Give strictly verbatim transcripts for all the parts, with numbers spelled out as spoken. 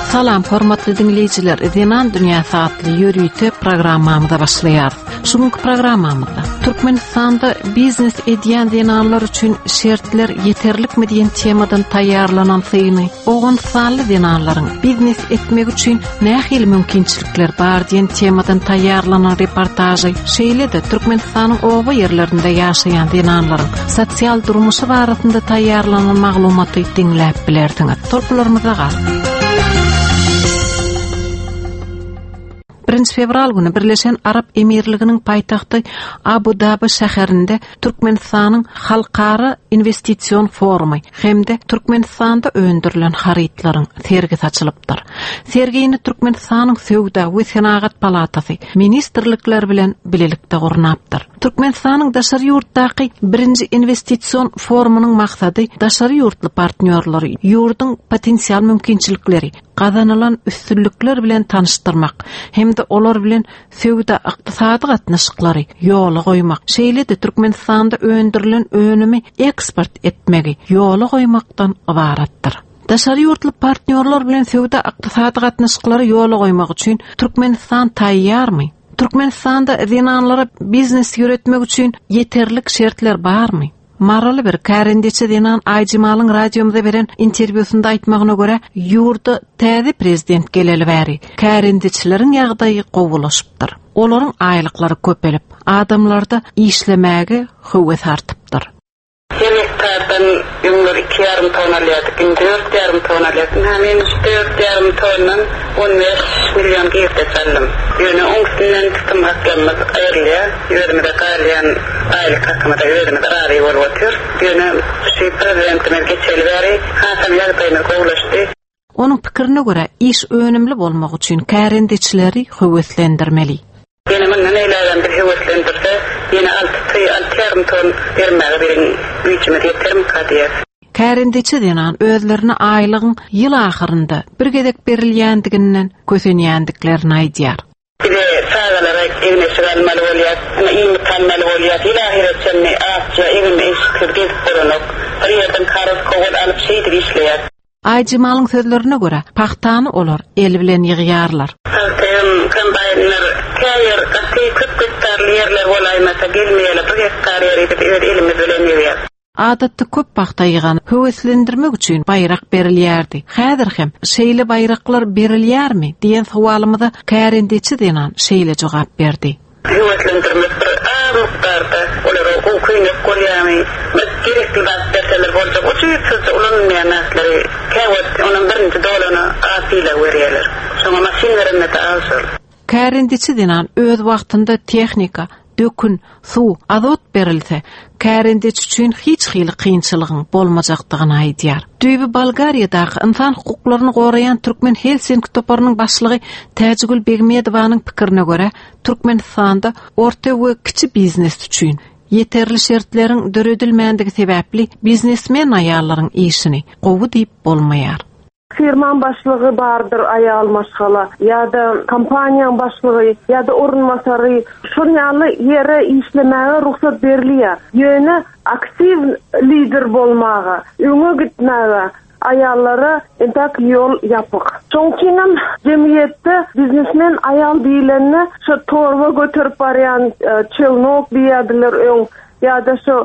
Salam hormatly dinleyiciler, Dinan Dünyası adlı yürüyüşü programmamızda başlayar. Şunkı programmamızda Türkmenistanda biznes ediyen dinanlar üçün şertler yeterlik mi diyen temadan tayarlanan sayını, oğun sallı dinanların biznes etmek üçün nähil mümkinçilikler bar diyen temadan tayarlanan reportajı, şeyle de Türkmenistan'ın oğu yerlerinde yaşayan dinanların sosyal durmuşu barasında tayarlanan maglumatı dinlep bilerdiňiz. Torkularımıza gal. birinji fevral günü Birleşen Arap Emirligi'nin paytaxtı Abu Dhabi şäherinde Türkmenistan'ın Halkara Investisiyon Forumu hemde Türkmenistanda öndürülen haritlaryň sergisi açylypdyr. Sergini Türkmenistan'ın Sowda we Senagat Palatası ministrlikler bilen bilelikde gurnapdyr. Türkmenistan'ın daşary ýurtdaky birinji investisiyon forumunyň maksady daşary ýurtly partnerlary ýurdyň potensial mümkinçilikleri, kazanılan üstünlükler bilen tanıştırmak, hem de olar bilen sowda ykdysady gatnaşyklary ýoly goýmak, şeýle de Türkmenistanda öndürilen önümi eksport etmegi ýoly goýmakdan ibaratdyr. Daşary ýurtly partnerler bilen sowda ykdysady gatnaşyklary ýoly goýmak üçin Türkmenistan taýýarmy? Türkmenistanda dinanlara biznes ýöretmek üçin yeterlik şertler barmy? Maralı bir kärendiçi dinan Ayjymalyň radiomda beren interwýusynda aýtmagyna görä, ýurda täze prezident geleli bäri kärendiçileriň ýagdaýy gowulaşypdyr. Olaryň aýlyklary köpelip, adamlarda işlemäge höwes artypdyr. Yemeklerden ýüngür iki yarım ton alýardyk, dört yarım ton alýardyk. Hemen dört yarım tondan on beş milyon girdi salym. Ýöne oňsynyň tutym hakymyz aýrylýar. Ýörmede galýan aýlyk hakymda ýörmede rary bolup otur. Ýöne şu prezidentime geçeli bäri hasam ýagdaýyny gowulaşdy. Onuň pikirine görä, iş önümli bolmak üçin kärendiçileri höweslendirmeli. Yine men neýläden bir höweslendirse, yine altı yarım ton bermäge bilen üýtüme yeterim kadýar. Kärendiçi dinan özlerine aýlygyň ýyl ahyrynda bir gedek berilýändiginden kösenýändiklerini aýdýar. Bile sağalara evine çıkarmalı bolýar, ana iyi tanmaly bolýar. İlahiretçenni ahça evine işkirgez bolanok, bir yerden karız kogul alıp şeýdip işleýär. Ayjymalyň sözlerine görä, paxtany olar el bilen ýygýarlar. Halkym kombaynlar käýer gaty köp hektarly ýerler bolaýmasa gelmeýärler, bir hektar ýer edip elimiz bilen ýerler. Adatda köp paxta ýygan höweslendirmek üçin bayrak berilýärdi. Häzir hem şeýle bayraklar berilýärmi diýen sowalymyza kärendiçi dinan şeýle jogap berdi. Höweslendirmek bir amukdarda olar o köýnek golýamy, gerekli basberseler boljak. O çyýtsız ulanyn ýanaslary käwet onuň birinji dolany asyla berýärler. Şoňa masinalaryny da alşar. Kärendiçi dinan öz wagtynda tehnika, dökün, su, azot berilse, kärendiçi üçin hiç hili kynçylygyň bolmajakdygyny aýdýar. Düýbi Bolgariýadaky insan hukuklaryny goraýan Türkmen Helsinki toparynyň başlygy Täjigül Begmedowanyň pikirine görä, Türkmenistanda orta we kiçi biznes üçin yeterli şertleriň döredilmänligi sebäpli biznesmen aýallaryň işini gowy diýip bolmaýar. Firman başlığı bardır ayal maşgala ya da kampaniyan başlığı ya da orunmasarı şunyalı yere işlemeye ruhsat beriliyor. Yöne aktiv lider bolmağa, öňe gitmäge ayallara entak yol yapık. Çoňkinem cemiyette biznesmen ayal diýilenne şu torba götürüp barýan çelnok diýerler öň ya da şu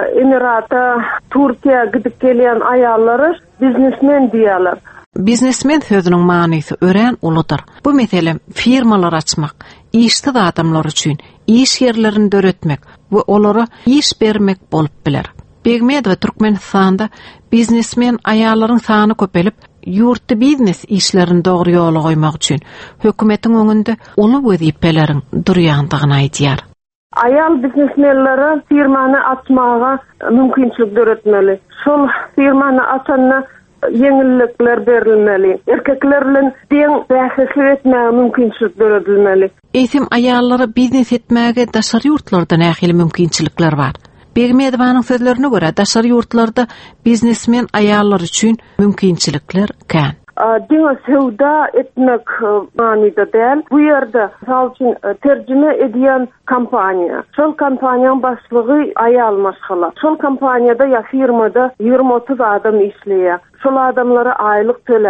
Emirata, Türkiýe gidip gelýän ayallary biznesmen diýerler. Biznesmen sözüniň manysy ören uludyr. Bu meselem firmalar açmak, işsiz adamlar üçin iş yerlerini döretmek we olara iş bermek bolup biler. Begmedow Türkmenistanda biznesmen aýallaryň sany köpelip, ýurtda biznes işlerini dogry ýola goýmak üçin hökümetiň öňünde uly wezipeleriň durýandygyny aýdýar. Ayal biznesmenlere firmany açmaga mümkinçilik döretmeli. Şol firmany açanna yeňillikler berilmeli. Erkekler bilen deň bähslik etmäge mümkinçilik döredilmeli. Eýsem aýallara biznes etmäge daşary ýurtlarda nähili mümkinçilikler bar. Begmedowanyň sözlerine görä, daşary ýurtlarda biznesmen aýallar üçin mümkinçilikler kän. Diňe sowda etmek manida däl. Bu ýerde salçyn terjime edýän kampaniýa. Şol kampaniýanyň başlygy aýal maşgala. Şol kampaniýada ýa firmada ýigirme otuz adam işleýär. Şol adamlara aýlyk töläp,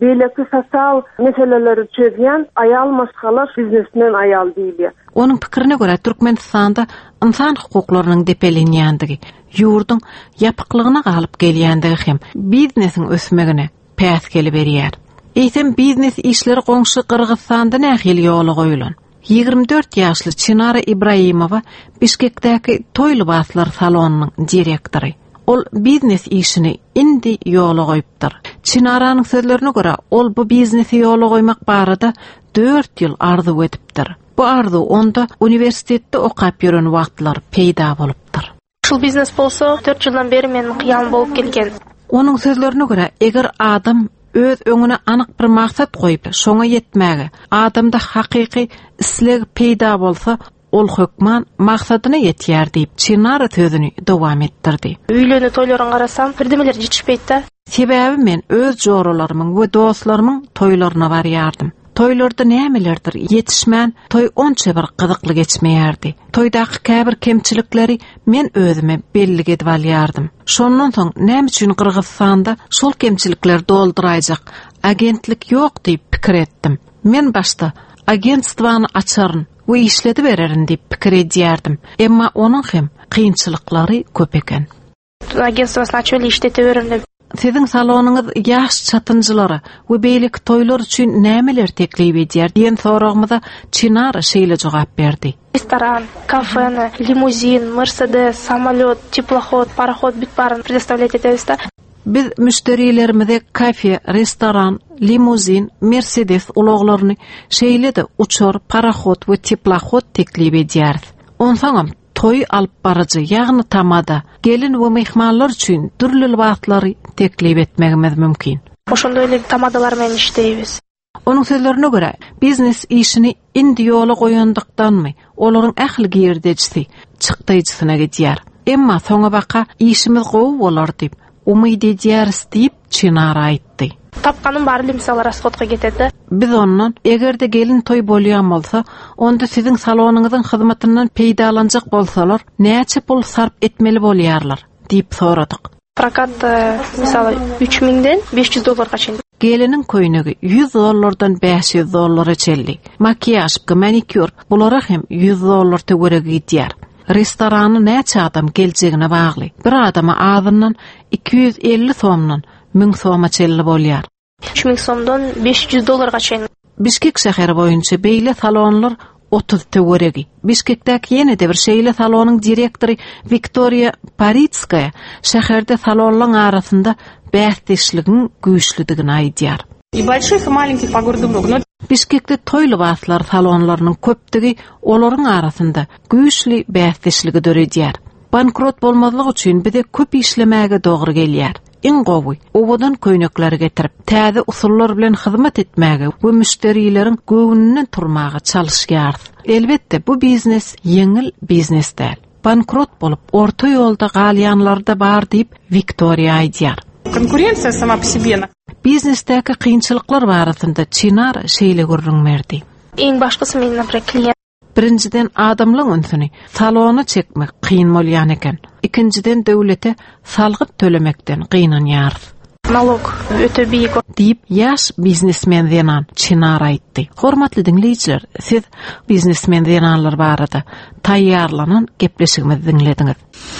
beýleki sosial meseleleri çözýän ayal maşgalar biznesmen ayal diýilýär. Onun pikirine göre Türkmenistanda insan hukuklarynyň depelenýändigi, ýurdun ýapyklygyna galyp gelýändigi hem biznesiň ösmegine päs gelip berýär. Eýsem biznes işleri goňşy Kyrgyzstanda nähil ýoly goýulan. ýygrimi dört ýaşly Çinara Ibrahimova Bişkekdäki toýly baslar salonunyň direktory. Ol biznes işini indi ýola goýupdyr. Çinaranyň sözlerine görä, ol bu biznesi ýola goýmak barada dört ýyl arzu edipdir. Bu arzu onda universitetde okap ýören wagtlar peýda bolupdyr. Şol biznes bolsa dört ýyldan beri meniň hyýalym bolup gelgen. Onuň sözlerine görä, eger adam öz öňüne anyk bir maksat goýup, şoňa ýetmäge, adamda hakyky isleg peýda bolsa, ol hökman maksadyna ýetýär diýip Çinara sözüni dowam etdirdi. Üýleni toýlaryna garasam, birdemeler ýetişpeýdi. Sebäbi men öz joralarymyň we dostlarymyň toýlaryna barýardym. Toýlarda nämelerdir ýetişmän, toy onça bir gyzykly geçmeýärdi. Toýdaky käbir kemçilikleri men özüme belli edip alýardym. Şondan soň näme üçin Kyrgyzstanda şol kemçilikler doldurajak agentlik ýok diýip pikir etdim. Men başda agentstwany açaryn we işledi bererin diýip pikir edýärdim. Emma onuň hem kynçylyklary köp eken. Agentstwasyny açyp işlete bererim. Sizin salonuňyz ýaş çatynjylara we beýlik toýlar üçin nämeler teklip edýär diýen soragymyza Çinara şeýle jogap berdi. Restoran, kafe, limuzin, Mercedes, samolyot, teplоход, пароход bit baryny предоставлять etebиz da. Biz müşterilerimize kafe, restoran, limuzin, Mercedes ulaglaryny şeýle de uçar, paraxod we teplоход teklip edýäris. Onsaňam toy alyp barajy, ýagny tamada, gelin we mehmanlar üçin türlü wagtlary teklip etmegimiz mümkin. Oşonda öyle tamadalar men işleýibiz. Onuň sözlerine görä, biznes işini indi ýola goýandykdanmy, olaryň ähli girdejisi, çykdyjysyna gidýär. Emma soňa baka işimiz gowy bolar diýip, umyt edýäris diýip Çinara aýtdy. Tapkanın barly misalar rasxodga getedi. Biz ondan egerde gelin toy bolýan bolsa, onda sizin salonuňyzyň hyzmatyndan peýdalanjak bolsalar, näçe pul sarp etmeli bolýarlar diýip soradyk. Prakat misaly üç miňden beş ýüz dollarga çyn. Gelinin köýnegi yüz dollardan beş yüz dollara çelli. Makiýaż, manikür bulara hem yüz dollar töwereg gidýär. Restorany näçe adam geljegine bagly. Bir adama azyndan iki yüz elli somdan müň soma çelli bolýar. üç miň somdan beş ýüz dollarga çyn. Bişkek şäheri boýunça beýle salonlar otuz töweregi. Bişkekdäki ýene-de bir şeýle salonyň direktory Viktoria Paritskaya şäherde salonlaryň arasynda bäsdeşligiň güýçlüdigini aýdýar. И больших, и маленьких по городу много. Bişkekde toýly baslar salonlarynyň köpdigi olaryň arasynda güýçli bäsdeşligi döredýär. Bankrot bolmazlyk üçin bide köp işlemäge dogry gelýär. En gowy, owadan köýnekleri getirip, täze usullar bilen hyzmat etmäge we müşterileriň göwünden turmaga çalışýar. Elbetde bu biznes yeňil biznes däl. Bankrot bolup, orta ýolda galýanlar da bar diýip Viktoria aýdýar. Конкуренция сама по себе. Biznesdäki kynçylyklar barasynda Çinara şeýle görünmerdi. En başkası men naprak klient. Birinciden adamlaryň ünsüni salona çekmek kyn bolýan eken. İkinciden döwlete salgyt tölemekden gynanýar. Налог öte biýik diýip ýaş biznesmen Zenan Çinara aýtdy. Hormatly dinleýijiler, siz biznesmen Zenanlar barada taýýarlanan gepleşigimizi dinlediňiz.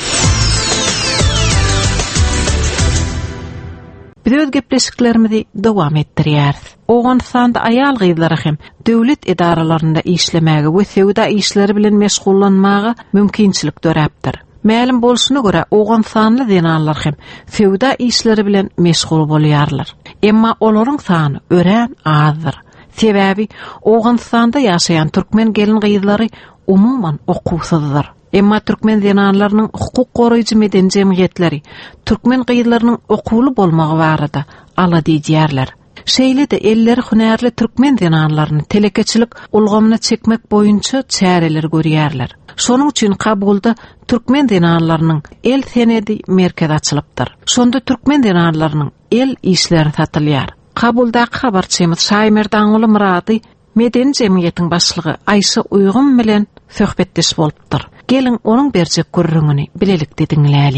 Biz öz gepleşiklerimizi dowam etdirýäris. Owganstanda aýal gyzlara hem döwlet edaralarynda işlemäge we sewda işleri bilen meşgullanmaga mümkinçilik döräpdir. Mälim bolşuna görä Owganstanly zenanlar hem sewda işleri bilen meşgul bolýarlar. Emma olaryň sany ören azdyr. Sebäbi Owganstanda ýaşaýan türkmen gelin gyzlary umumyň okuwsuzdyr. Emma türkmen zenanlarynyň hukuk goraýjy meden jemgyýetleri türkmen gyzlarynyň okuwly bolmagy barada ala diýýärler. Şeýle de elleri hünärli türkmen zenanlaryny telekeçilik ulgamyna çekmek boýunça çäreler görýärler. Şonuň üçin kabulda türkmen zenanlarynyň el senedi merkez açylypdyr. Şonda türkmen zenanlarynyň el işleri satylýar. Kabuldaky habarçymyz Şaýmerdan uly Murady meden jemgyýetiň başlygy Aýşa Uýgun bilen söhbetdeş bolupdyr. Gelin onuň berjek görrüňini bilelikde dinläýin.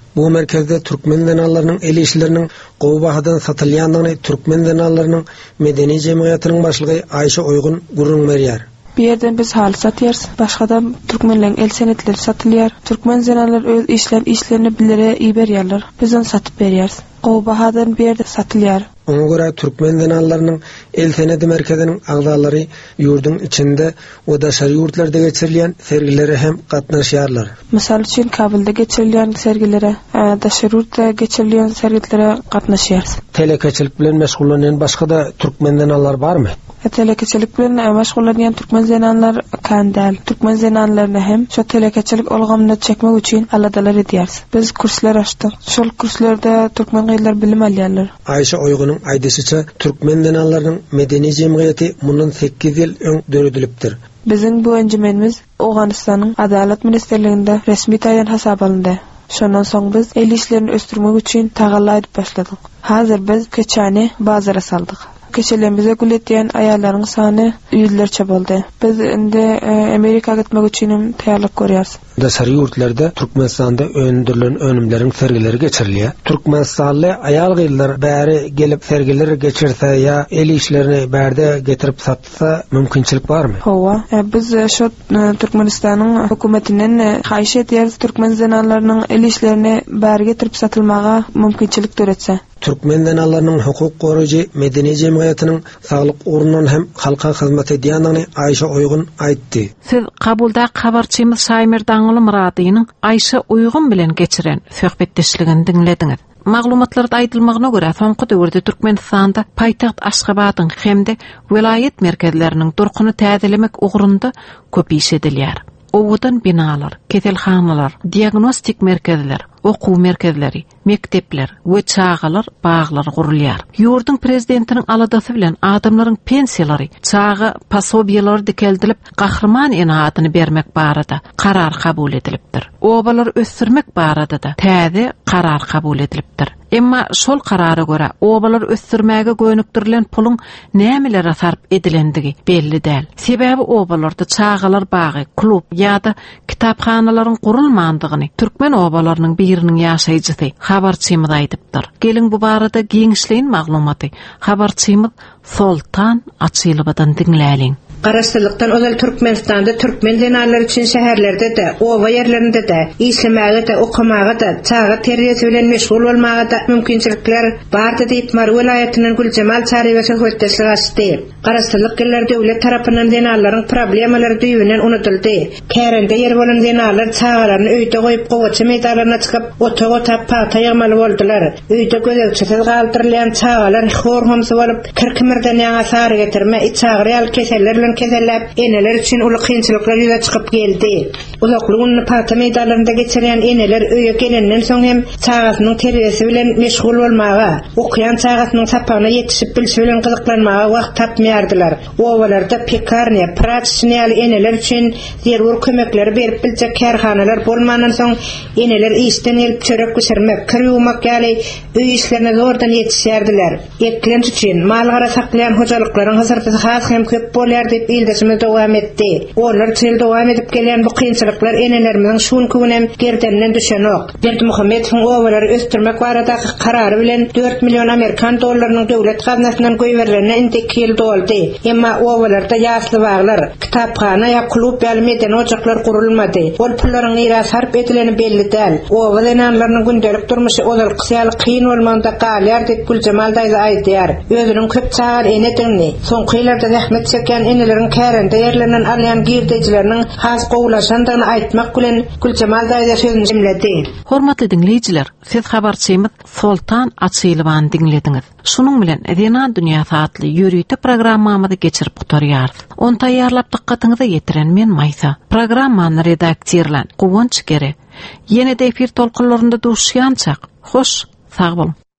Bu merkezde Türkmen zanalarının el işlerinin Qowbahadan satılýandygyny Türkmen zanalarının medeni jemgyýatynyň başlygy Ayşe Oygun gurrun berýär. Bir yerden biz haly satýarys, başga türkmenlerin el senetleri satylýar. Türkmen zanalar öz işlem işlerini bilere iyi berýärler. Biz onu satyp berýäris. Qowbahadan bir yerde satylýar. Ona göre Türkmen zanalarının el senedi merkezinin agdalary yurdun içinde o da şary yurtlarda geçirilýän sergilere hem gatnaşýarlar. Misal üçin Kabulda geçirilýän sergilere, da şary yurtda geçirilýän sergilere gatnaşýarys. Telekeçilik bilen meşgullanan başga da Türkmen zanalar barmy? Telekeçilik bilen meşgullanan Türkmen zanalar kandal. Türkmen zanalaryny hem şu telekeçilik olgamyny çekmek üçin aladalar edýäris. Biz kurslar açdyk. Şol kurslarda Türkmen gaýlar bilim alýarlar. Ayşe Oygun'un aýdysynça Türkmen zanalarynyň medeni jemgyýaty mundan sekiz ýyl öň döredilipdir. Bizim bu öňjümemiz Owganystanyň Adalet Ministerliginde resmi taýdan hasap alındy. Şondan soň biz el işlerini östürmek üçin tagalla edip başladyk. Hazır biz keçäni bazara saldyk. Keçelerimize gül etýän aýallaryň sany ýüzlerçe boldy. Biz indi e, Amerikaga gitmek üçin taýýarlyk görýäris. Da şary yurtlarda Türkmenistanda öndürilen önümleriň sergileri geçirilýär. Türkmenistanly aýal gyýlar bäri gelip sergileri geçirse ýa el işlerini bärde getirip satsa mümkinçilik barmy? Howa, e, biz şu e, Türkmenistanyň hökümetinden haýyş edýäris Türkmen zanalarynyň el işlerini bäri getirip satylmaga mümkinçilik töretse. Türkmen zanalarının hukuk gorucu medeni jemgyýatynyň saglyk ornundan hem halka hyzmat edýändigini Ayşe Oygun aýtdy. Siz Kabulda habarçymyz Saýmir Daňly Muradynyň Ayşe Oygun bilen geçiren söhbetdeşligini dinlediňiz. Maglumatlarda aýdylmagyna görä, soňky döwürde Türkmenistanda paýtaxt Aşgabatyň hemde vilayet merkezleriniň durkuny täzelemek ugrunda köp iş edilýär. Owudan binalar, keselhanalar, diagnostik merkezler, okuw merkezleri, mektepler we çağalar, baglar gurulýar. Ýurdun prezidentiniň aladasy bilen adamlaryň pensiýalary, çağa pasobiýalary dikeldilip, gahrman enahatyny bermek barada karar kabul edilipdir. Obalar ösürmek barada da täze karar kabul edilipdir. Emma şol karara göre obalar ösürmäge gönüktirilen pulun nämelere sarp edilendigi belli däl. Sebäbi obalarda çağalar bagy, klub ýa-da kitaphanalaryň gurulmandygyny Türkmen obalarynyň biriniň ýaşaýjysy habarçymyz aýdypdyr. Gelin bu barada giňişliň maglumaty habarçymyz Sultan Açylybadan dinläliň. Garaşdyrlykdan özel Türkmenistanda Türkmen zanalary üçin şäherlerde de, owa ýerlerinde de, islemäge de, okumaga da, çağa terbiýesi bilen meşgul bolmaga da mümkinçilikler bardy diýip Mar welaýatynyň Güljemal Çaryba söhbetdeşlik açdy. Garaşdyrlyk geller döwlet tarapyndan zanalaryň problemalary düýbünden unutuldy. Kärende ýer bolan zanalar çağalaryny öýde goýup gowaça meýdanlaryna çykyp otaga tap pata ýagmaly boldylar. Öýde gözegçisiz galdyrylýan çağalar horhomsy bolup kirkimirden ýa sary getirme, içagryal keseller kezelläp eneler üçin uly kynçylyklar ýüze çykyp geldi. Uzaklygyny pata meýdanlarynda geçirýän eneler öýe gelenden soň hem çağasynyň terbiýesi bilen meşgul bolmaga, okuyan çağasynyň sapagyna ýetişip bilşi bilen gyzyklanmaga wagt tapmaýardylar. Owalarda pekarnya, praçyňaly eneler üçin zerur kömekleri berip biljek kärhanalar bolmandan soň eneler işden gelip çörek pişirmek, kir ýumak ýaly öý işlerine zordan ýetişýärdiler. Eklen üçin mal gara saklayan hojalyklaryň hazırda has hem köp bolýar diýip ildeşimiz dowam etdi. Olar çel dowam edip gelen bu kynçylyklar enelerimiň şunkuginem gerdenden düşenok. Berdi Muhammedowyň owalary östürmek baradaky karary bilen dört milyon Amerikan dollarynyň döwlet gaznasyndan goýberlerine iki ýyl doldy. Emma owalarda ýasly baglar, kitapxana ýa klub ýa medeni ojaklar gurulmady. Ol pullaryň ýere sarp edileni belli däl. Owa zanalarynyň gündelik durmuşy ozal kysýaly kyn bolmanda galýar diýip Güljemal daýza aýdýar. Özüniň köp çağar enetini, soňky ýyllarda zähmet çeken enelerin kärende ýerlerinden alýan girdejleriniň has gowlaşandygyny aýtmak bilen Güljemal daýza sözüni jemledi. Hormatly dinleýijiler, siz habarçymyz Sultan Açylybany dinlediňiz. Şunuň bilen Edena Dünýä satly ýürüýte programmamyzy geçirip gutarýar. Onu taýýarlap dykkatyňyza ýetiren men Maýsa. Programmany redaksiýerlen Gowunç Gere. Ýene-de efir tolkunlarynda duşýançak. Hoş, sag bolun.